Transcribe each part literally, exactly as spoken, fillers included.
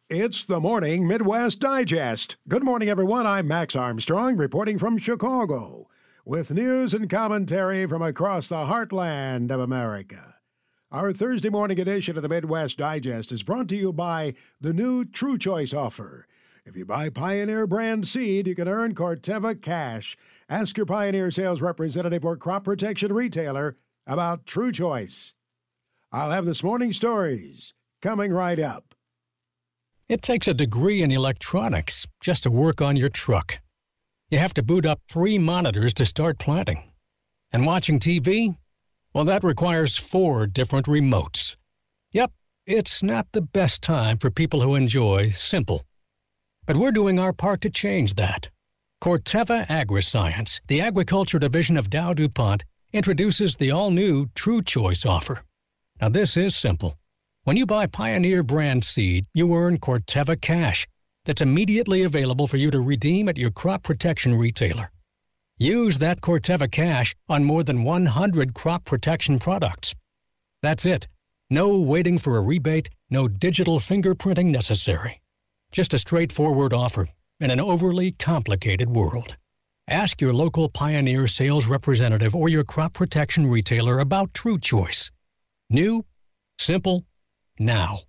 It's the Morning Midwest Digest. Good morning, everyone. I'm Max Armstrong, reporting from Chicago, with news and commentary from across the heartland of America. Our Thursday morning edition of the Midwest Digest is brought to you by the new True Choice offer. If you buy Pioneer brand seed, you can earn Corteva cash. Ask your Pioneer sales representative or crop protection retailer about True Choice. I'll have this morning's stories coming right up. It takes a degree in electronics just to work on your truck. You have to boot up three monitors to start planting. And watching T V? Well, that requires four different remotes. Yep, it's not the best time for people who enjoy simple. But we're doing our part to change that. Corteva Agriscience, the agriculture division of Dow DuPont, introduces the all-new True Choice offer. Now, this is simple. When you buy Pioneer brand seed, you earn Corteva cash that's immediately available for you to redeem at your crop protection retailer. Use that Corteva cash on more than one hundred crop protection products. That's it. No waiting for a rebate, no digital fingerprinting necessary. Just a straightforward offer in an overly complicated world. Ask your local Pioneer sales representative or your crop protection retailer about True Choice. New, simple, now.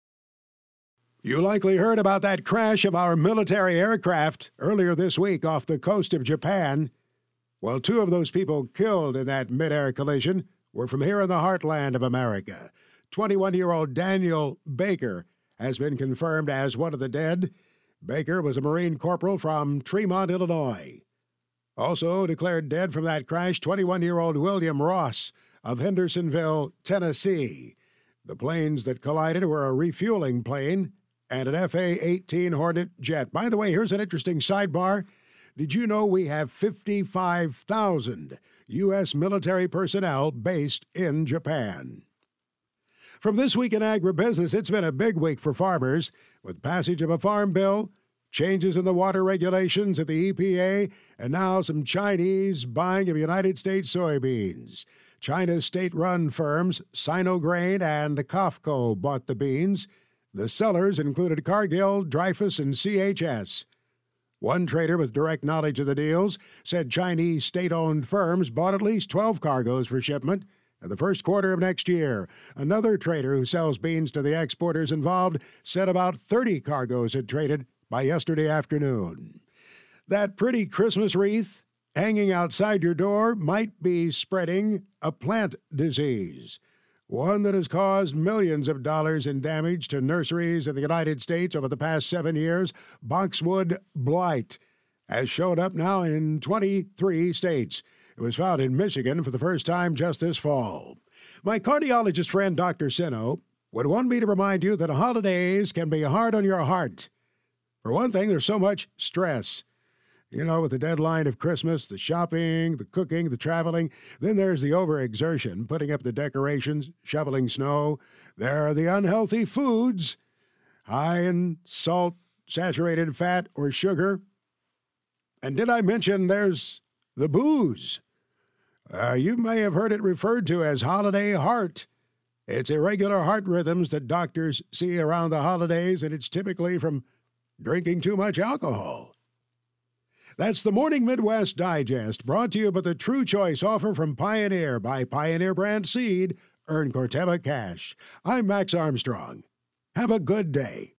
You likely heard about that crash of our military aircraft earlier this week off the coast of Japan. Well, two of those people killed in that mid-air collision were from here in the heartland of America. twenty-one-year-old Daniel Baker has been confirmed as one of the dead. Baker was a Marine corporal from Tremont, Illinois. Also declared dead from that crash, twenty-one-year-old William Ross of Hendersonville, Tennessee. The planes that collided were a refueling plane and an F A eighteen Hornet jet. By the way, here's an interesting sidebar. Did you know we have fifty-five thousand U S military personnel based in Japan? From This Week in Agribusiness, it's been a big week for farmers, with passage of a farm bill, changes in the water regulations at the E P A, and now some Chinese buying of United States soybeans. China's state-run firms Sinograin and COFCO bought the beans. The sellers included Cargill, Dreyfus, and C H S. One trader with direct knowledge of the deals said Chinese state-owned firms bought at least twelve cargoes for shipment in the first quarter of next year. Another trader who sells beans to the exporters involved said about thirty cargoes had traded by yesterday afternoon. That pretty Christmas wreath hanging outside your door might be spreading a plant disease, one that has caused millions of dollars in damage to nurseries in the United States over the past seven years. Boxwood blight has shown up now in twenty-three states. It was found in Michigan for the first time just this fall. My cardiologist friend, Doctor Sino, would want me to remind you that holidays can be hard on your heart. For one thing, there's so much stress. You know, with the deadline of Christmas, the shopping, the cooking, the traveling. Then there's the overexertion, putting up the decorations, shoveling snow. There are the unhealthy foods, high in salt, saturated fat, or sugar. And did I mention there's the booze? Uh, you may have heard it referred to as holiday heart. It's irregular heart rhythms that doctors see around the holidays, and it's typically from drinking too much alcohol. That's the Morning Midwest Digest, brought to you by the True Choice offer from Pioneer. Buy Pioneer brand seed, earn Corteva cash. I'm Max Armstrong. Have a good day.